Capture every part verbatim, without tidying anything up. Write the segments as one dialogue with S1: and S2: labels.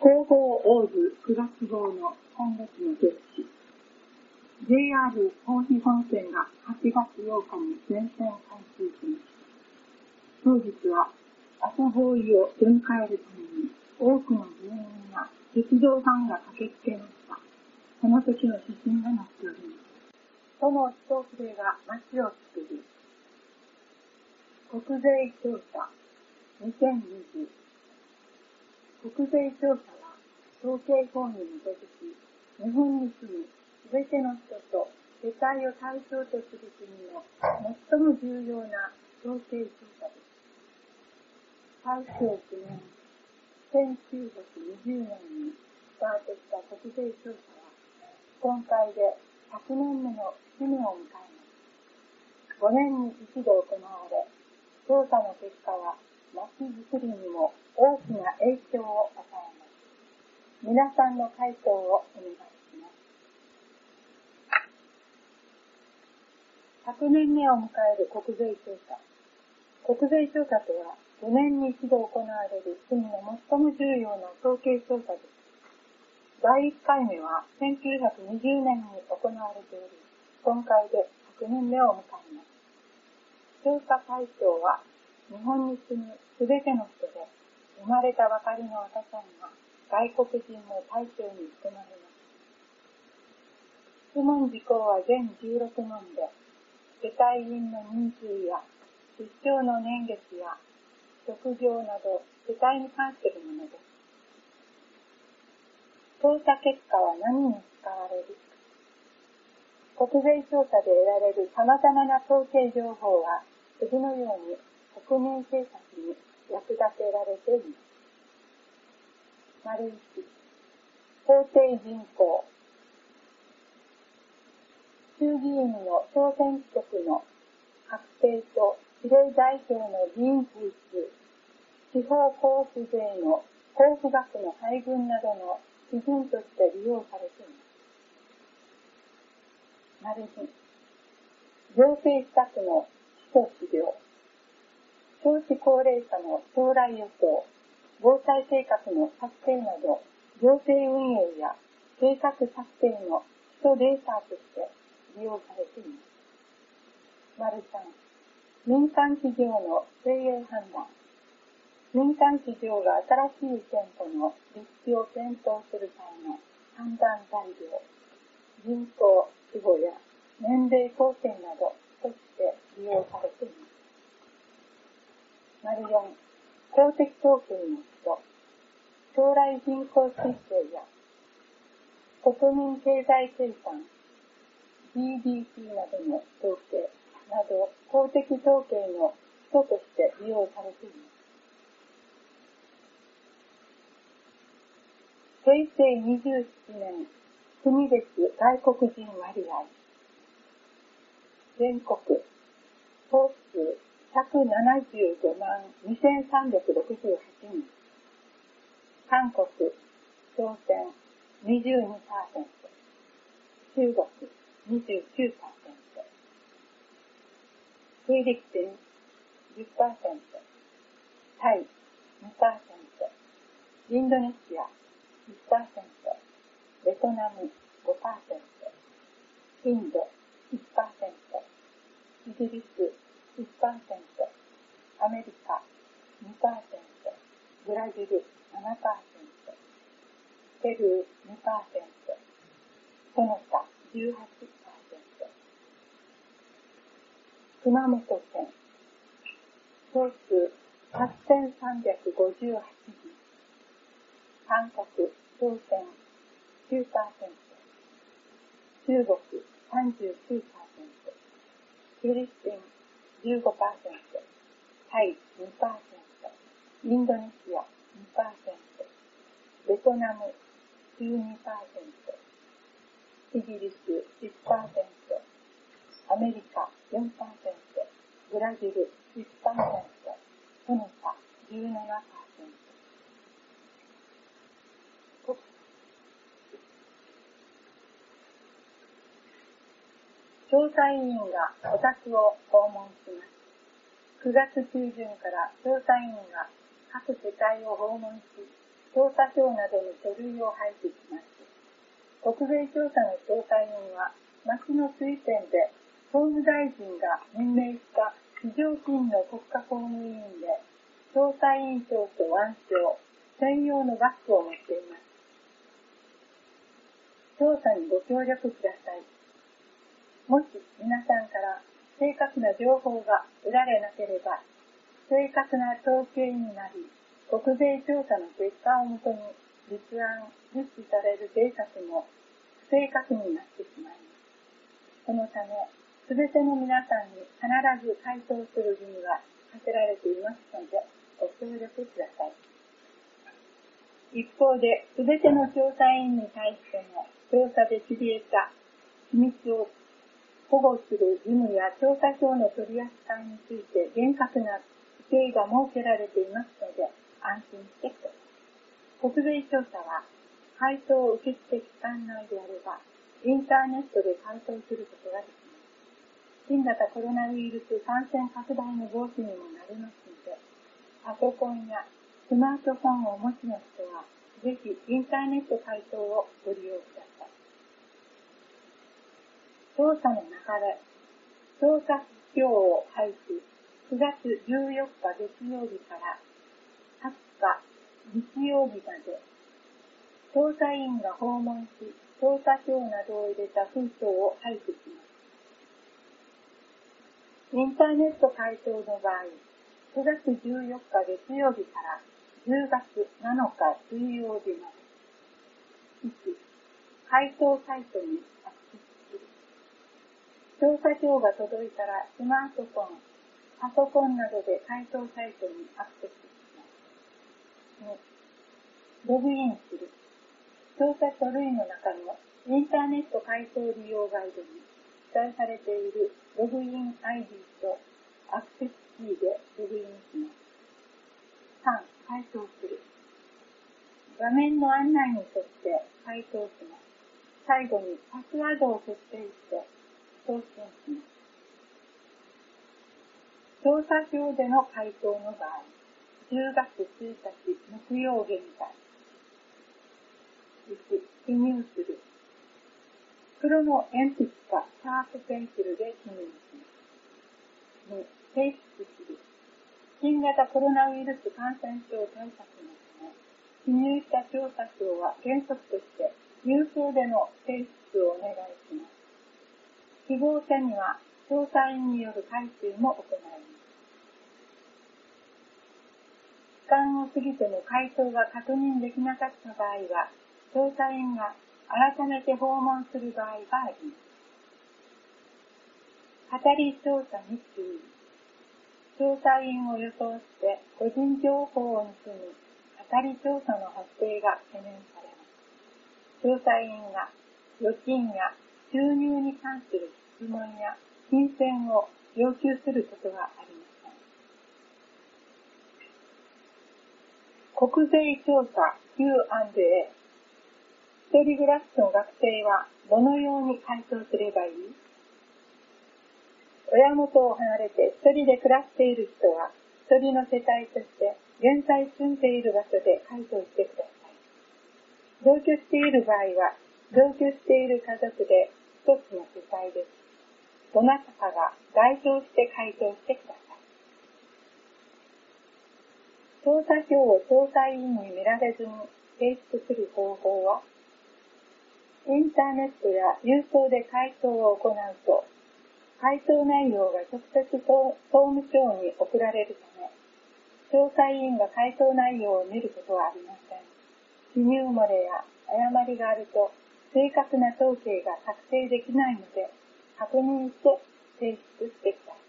S1: 広報オーズくがつ号の今月の月誌 ジェイアール 豊肥本線がはちがつようかに全線開通しました。当日は朝包囲を出迎えるために多くの住民や鉄道ファンが駆けつけました。その時の写真が載っております。その一触れが街を作り、国税調査にせんにじゅう。国税調査は統計法に基づき、日本に住むすべての人と世帯を対象とする国の最も重要な統計調査です。大正きねん、せんきゅうひゃくにじゅうねんにスタートした国税調査は、今回でひゃくねんめの節目を迎えます。ごねんに一度行われ、調査の結果は街づくりにも大きな影響を与えます。皆さんの回答をお願いします。ひゃくねんめを迎える国税調査。国税調査とはごねんに一度行われる国の最も重要な統計調査です。だいいっかいめはせんきゅうひゃくにじゅうねんに行われており、今回でひゃくねんめを迎えます。調査対象は日本に住むすべての人で、生まれたばかりの赤ちゃんが外国人も対象に含まれます。質問事項は全じゅうろくもんで、世帯員の人数や出生の年月や職業など世帯に関するものです。調査結果は何に使われる？国税調査で得られる様々な統計情報は次のように国民生活に役立てられています。丸いち、法定人口。衆議院の小選挙区の確定と比例代表の議員数数、地方交付税の交付額の配分などの基準として利用されています。丸に、行政施策の基礎資料。少子高齢化の将来予想、防災計画の策定など、行政運営や計画策定の基礎データとして利用されています。丸さん、民間企業の経営判断。民間企業が新しい店舗の立地を検討する際の判断材料、人口、規模や年齢構成などとして利用されています。丸よん、公的統計の基礎、将来人口推計や国民経済計算、ジーディーピー などの統計など公的統計の基礎として利用されています。へいせいにじゅうななねん、国別外国人割合。全国総数ひゃくななじゅうごまんにせんさんびゃくろくじゅうはちにん。韓国、朝鮮 にじゅうにパーセント、中国 にじゅうきゅうパーセント、フィリピン じゅっパーセント、タイ にパーセント、インドネシア いちパーセント、ベトナム ごパーセント、インド いちパーセント、イギリス いちパーセント、アメリカ にパーセント、ブラジル ななパーセント、ペルー にパーセント、その他 じゅうはちパーセント。熊本県、総数はっせんさんびゃくごじゅうはちにん。韓国、朝鮮 きゅうパーセント、中国 さんじゅうきゅうパーセント、フィリピン じゅうごパーセント、タイ にパーセント、インドネシア にパーセント、ベトナム じゅうにパーセント、イギリス いちパーセント、アメリカ よんパーセント、ブラジル いちパーセント、その他 じゅうななパーセント。調査委員がお宅を訪問します。くがつ中旬から調査委員が各世帯を訪問し、 調査票などの書類を廃棄します。国税調査の調査員は、町の推薦で総務大臣が任命した非常勤の国家公務員で、調査委員長と腕章、専用のバッグを持っています。調査にご協力ください。もし皆さんから正確な情報が得られなければ、正確な統計になり、国税調査の結果をもとに立案、実施される政策も不正確になってしまいます。そのため、すべての皆さんに必ず回答する義務が課せられていますので、ご協力ください。一方で、すべての調査員に対しても、調査で知り得た秘密を保護する義務や調査票の取り扱いについて厳格な規定が設けられていますので、安心してください。国税調査は、回答受付期間内であれば、インターネットで回答することができます。新型コロナウイルス感染拡大の防止にもなりますので、パソコンやスマートフォンをお持ちの人は、ぜひインターネット回答をご利用ください。調査の流れ、調査票を配布、くがつじゅうよっか月曜日からはつか日曜日まで、調査員が訪問し、調査票などを入れた封書を配布します。インターネット回答の場合、くがつじゅうよっか月曜日からじゅうがつなのか水曜日まで。いち. 回答サイトにアクセスする。調査票が届いたらスマートフォン、パソコンなどで回答サイトにアクセスします。に. ログインする。調査書類の中のインターネット回答利用ガイドに記載されているログイン アイディー とアクセスキーでログインします。さん. 回答する。画面の案内に沿って回答します。最後にパスワードを設定して送信します。調査票での回答の場合、じゅうがつついたち木曜現在。いち. 記入する。黒の鉛筆かシャープペンシルで記入します。に. 提出する。新型コロナウイルス感染症対策のため、記入した調査票は原則として郵送での提出をお願いします。希望者には調査員による回収も行います。期間を過ぎても回答が確認できなかった場合は、調査員が改めて訪問する場合があります。語り調査に注意。調査員を装って個人情報を盗む語り調査の発生が懸念されます。調査員が預金や収入に関する質問や金銭を要求することがありません。国税調査 キューアンドエー。一人暮らしの学生はどのように回答すればいい？親元を離れて一人で暮らしている人は、一人の世帯として現在住んでいる場所で回答してください。同居している場合は、同居している家族で一つの世帯です。どなたかが代表して回答してください。調査票を調査員に見られずに提出する方法は、インターネットや郵送で回答を行うと、回答内容が直接総務省に送られるため、調査員が回答内容を見ることはありません。記入漏れや誤りがあると、正確な統計が作成できないので、確認して提出してくださ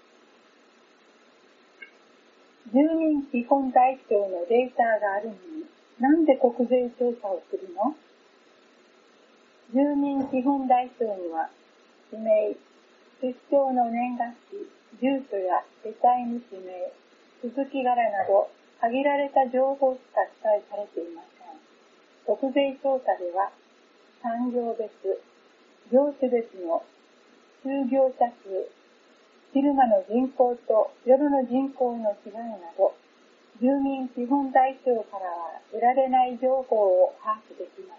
S1: い。住民基本台帳のデータがあるのに、なんで国税調査をするの？住民基本台帳には、氏名、出生の年月日、住所や世帯主名、続き柄など、限られた情報しか記載されていません。国税調査では、産業別、業種別の就業者数、昼間の人口と夜の人口の違いなど、 住民基本台帳からは得られない情報を把握できます。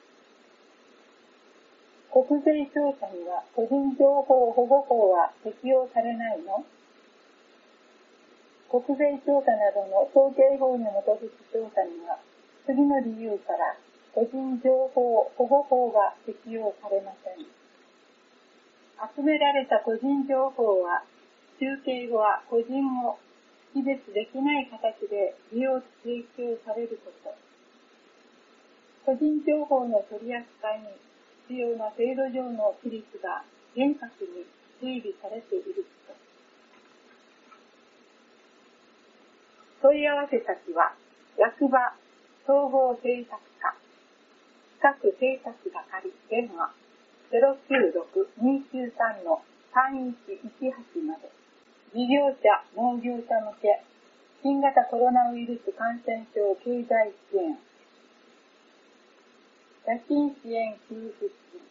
S1: 国税調査には個人情報保護法は適用されないの？国税調査などの統計法に基づく調査には、次の理由から個人情報保護法が適用されません。集められた個人情報は、集計後は個人を識別できない形で利用提供されること。個人情報の取り扱いに必要な制度上の規律が厳格に整備されていること。問い合わせ先は、役場総合政策課、企画政策係電話 ゼロきゅうろく にきゅうさん さんいちいちはち まで、事業者・農業者向け、新型コロナウイルス感染症経済支援、家賃支援給付金、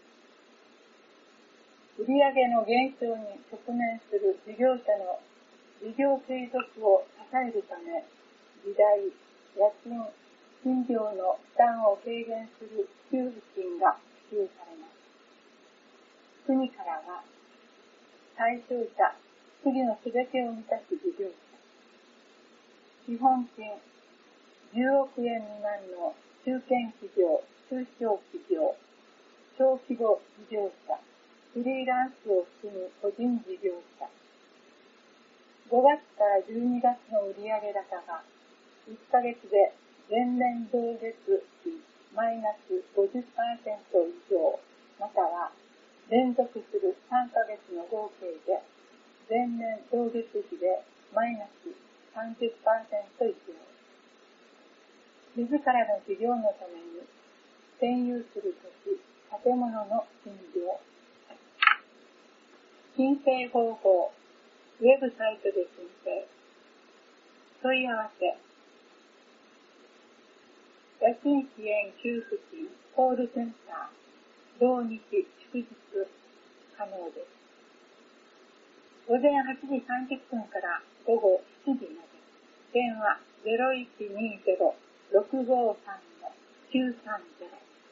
S1: 売上の減少に直面する事業者の事業継続を支えるため、地代、家賃、賃料の負担を軽減する給付金が支給されます。国からは、対象者、次のすべてを満たす事業者、基本金じゅうおくえん未満の中堅企業、中小企業、小規模事業者、フリーランスを含む個人事業者、ごがつからじゅうにがつの売上高がいっかげつで前年同月比マイナス ごじゅっパーセント 以上、または連続するさんかげつの合計で前年同月比でマイナス さんじゅっパーセント 以上。自らの事業のために占有する土地、建物の賃料。申請方法、ウェブサイトで申請。問い合わせ。家賃支援給付金コールセンター、同日祝日可能です。午前はちじさんじゅっぷんから午後しちじまで。電話 ゼロいちにゼロ ろくごさん きゅうさんゼロ。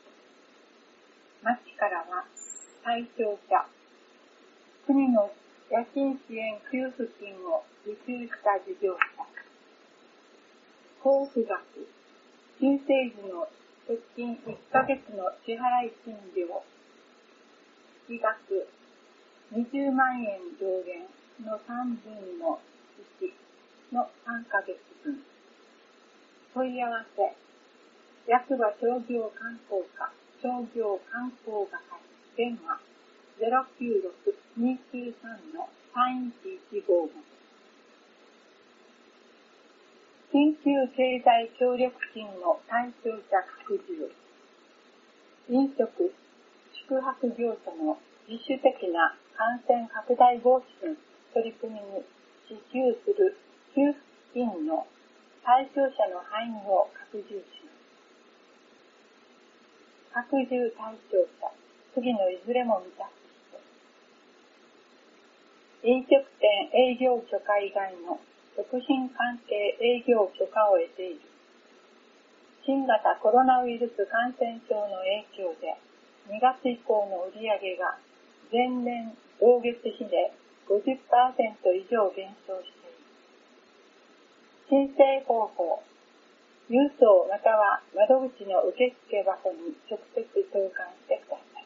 S1: 町からは対象者、国の家賃支援給付金を受給した事業者、交付額、申請時の直近いっかげつの支払い賃料、月額にじゅうまんえん上限のさんぶんのいちのさんかげつぶん。問い合わせ、役場商業観光課商業観光係電話 ゼロきゅうろく にきゅうさん さんいちいちご まで。緊急経済協力金の対象者拡充。飲食、宿泊業者の自主的な感染拡大防止の取り組みに支給する給付金の対象者の範囲を拡充します。拡充対象者、次のいずれも満たす人。飲食店営業許可以外の食品関係営業許可を得ている。新型コロナウイルス感染症の影響でにがつ以降の売上が前年同月比で ごじゅっパーセント 以上減少している。申請方法、郵送または窓口の受付箱に直接投函してくださ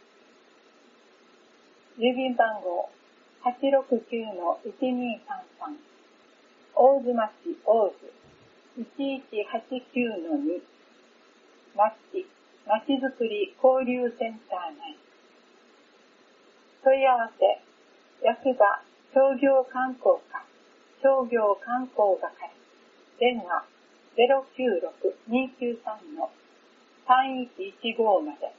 S1: い。郵便番号 はちろくきゅう いちにさんさん 大津町大津 いちいちはちきゅう に 町まちづくり交流センター内。問い合わせ、役場商業観光課商業観光係電話 ゼロきゅうろく にきゅうさん さんいちいちご まで。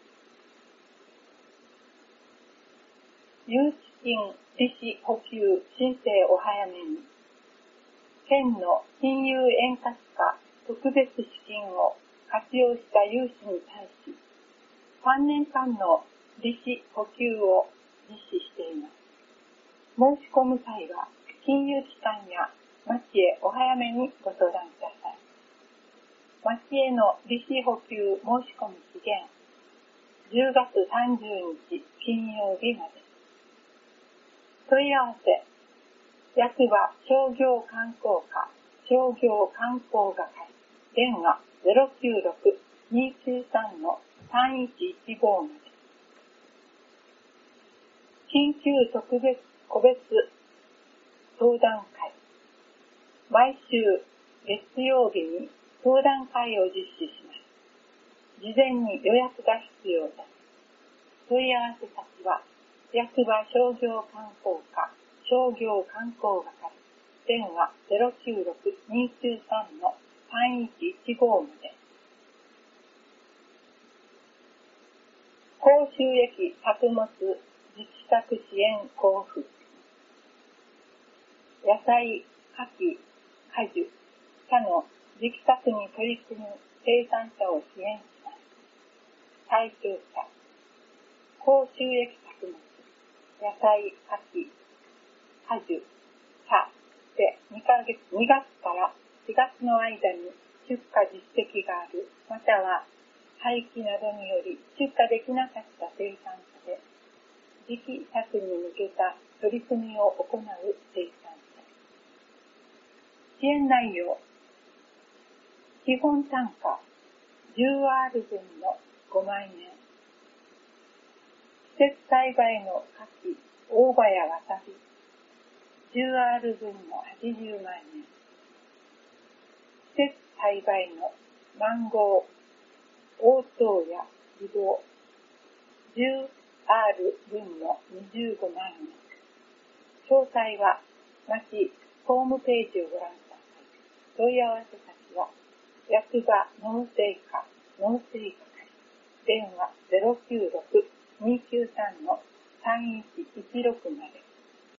S1: 融資金利子補給申請お早めに。県の金融円滑化特別資金を活用した融資に対し、さんねんかんの利子補給を実施しています。申し込む際は、金融機関や町へお早めにご相談ください。町への利子補給申し込み期限、じゅうがつさんじゅうにち金曜日まで。問い合わせ、役場商業観光課商業観光係電話 ゼロきゅうろく にきゅうさん さんいちいちご まで。緊急特別個別相談会、毎週月曜日に相談会を実施します。事前に予約が必要です。問い合わせ先は役場商業観光課商業観光係電話 ゼロきゅうろく にきゅうさん さんいちいちご まで。高収益作物自給作支援交付、野菜、牡蠣、果樹、茶の自給作に取り組む生産者を支援します。対象者、高収益作物、野菜、牡蠣、果樹、茶でにかげつ、にがつからしがつの間に出荷実績がある、または廃棄などにより出荷できなかった生産者で、自給作に向けた取り組みを行う生産者。支援内容、基本単価 じゅうアール 分のごまんえん、季節栽培の牡蠣、大葉やわさび、じゅうアール 分のはちじゅうまんえん、季節栽培のマンゴー、黄桃やぶどう、じゅうアール 分のにじゅうごまんえん。詳細は町ホームページをご覧ください。問い合わせ先は役場農政課農政係電話 ゼロきゅうろく にきゅうさん さんいちいちろく まで。